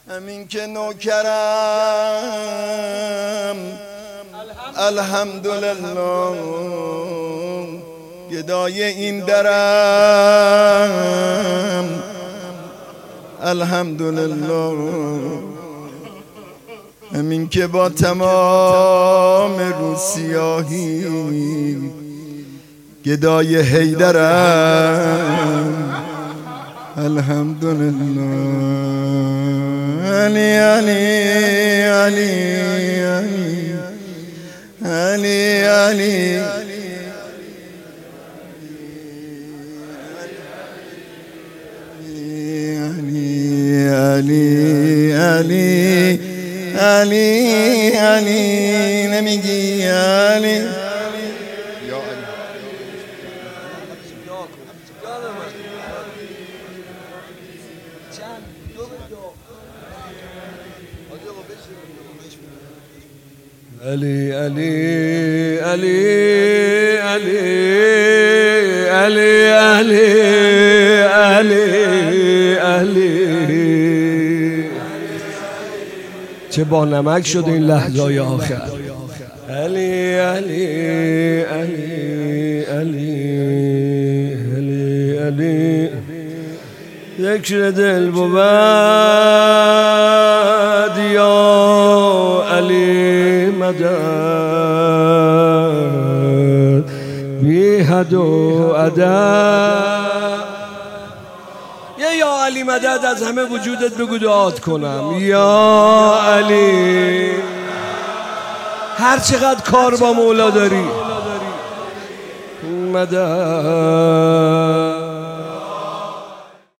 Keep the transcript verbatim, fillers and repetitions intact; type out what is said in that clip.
همین که نوکرم الحمدلله، گدای این درم الحمدلله. همین که با تمام روسیاهی گدای حیدرم الحمدلله. علی علی علی علی علی علی علی علی علی نمیگی علی علی علی علی علی علی علی علی علی. چه با نمک شد این لحظه‌های آخر. علی علی علی علی علی علی. ذکر دل بود یا علی مدد بی حد و عدد. یا یا علی مدد از همه وجودت بگو دعات کنم. یا علی هر چقدر کار با مولا داری مدد